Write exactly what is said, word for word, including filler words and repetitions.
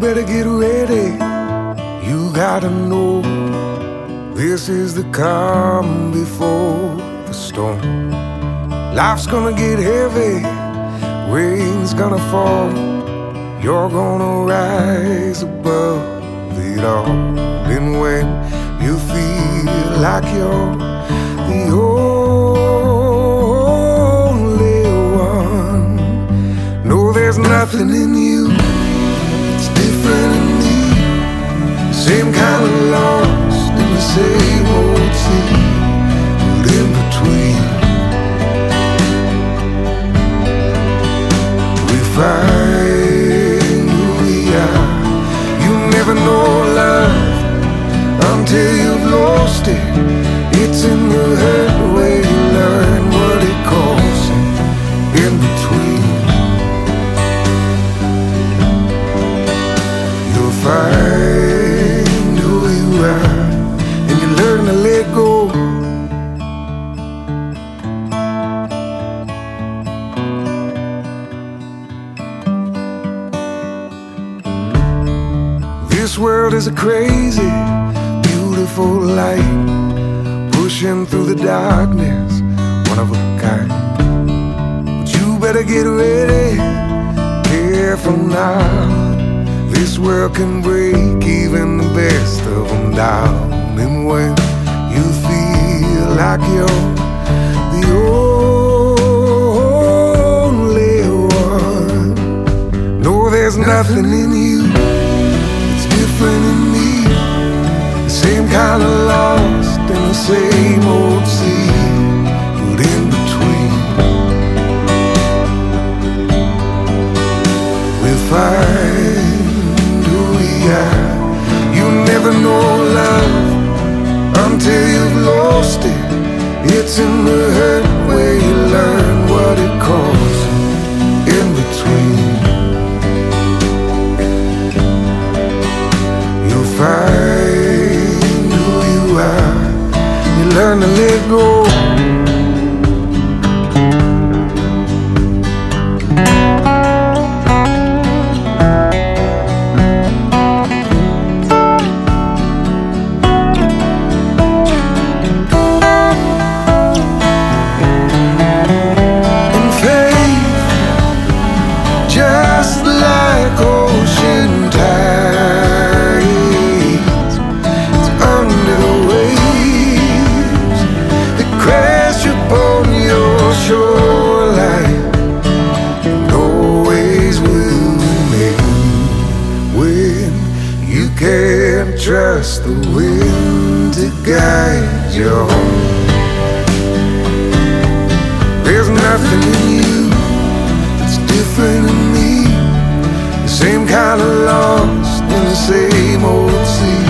better get ready. You gotta know this is the calm before the storm. Life's gonna get heavy, rain's gonna fall. You're gonna rise above it all. And when you feel like you're the only one, no, there's nothing in you that's different in me. Same kind of lost in the same old sea, but in between we find who we are. You never know love until you've lost it. It's in the hurt where you learn what it costs. In between you'll find who you are, and you learn to let go. This world is a crazy, beautiful light, pushing through the darkness, one of a kind. But you better get ready, careful now. This world can break even the best of them down. And when you feel like you're the only one, no, there's nothing in you that's different in me. The same kind of lost in the same old sea, but in between we'll find who we are. You never know love until you've lost it. It's in the hurt where you learn what it costs. In between you'll find who you are. You learn to let go. And faith, just like ocean tides, it's under the waves that crash upon your shoreline, and always will remain when you can't trust the wind to guide you home. There's nothing in you that's different in me. The same kind of lost in the same old sea,